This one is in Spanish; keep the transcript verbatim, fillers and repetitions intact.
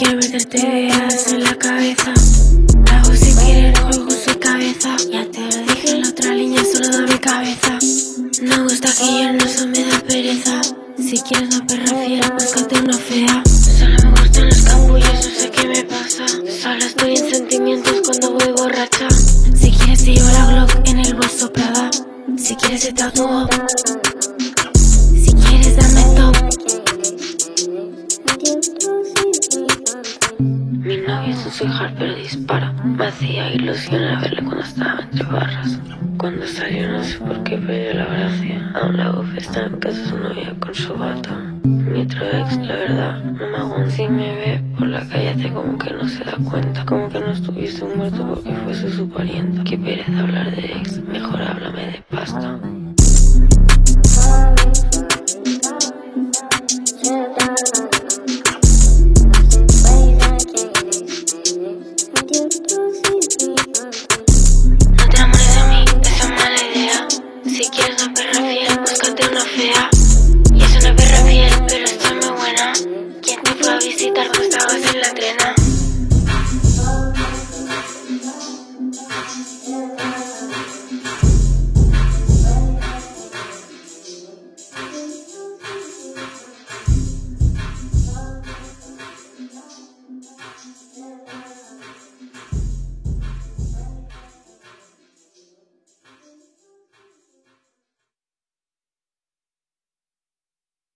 quiero meterte ideas en la cabeza. Hago si quieres juego su cabeza. Ya te lo dije en la otra línea, solo da mi cabeza. No gusta que yo no, eso me da pereza. Si quieres una perra fiera, búscate una fea. Solo me gustan los capullos, no sé qué me pasa. Solo estoy en sentimientos cuando voy borracha. Si quieres te llevo la Glock en el bolso Prada. Si quieres te tatúo. Si quieres dame top. Mi novio es un sweetheart pero dispara. Me hacía ilusión a verle cuando estaba entre barras. Cuando salió no sé por qué perdió la gracia. Aún la uf está en casa de su novia con su gato. Mi otro ex, la verdad, no me aguanta. Si me ve por la calle hace como que no se da cuenta. Como que no estuviese muerto porque fuese su parienta. Qué pereza hablar de ex, mejor háblame de pasta. No te enamores de mí, esa es mala idea. Si quieres una perra fiel, búscate una fea.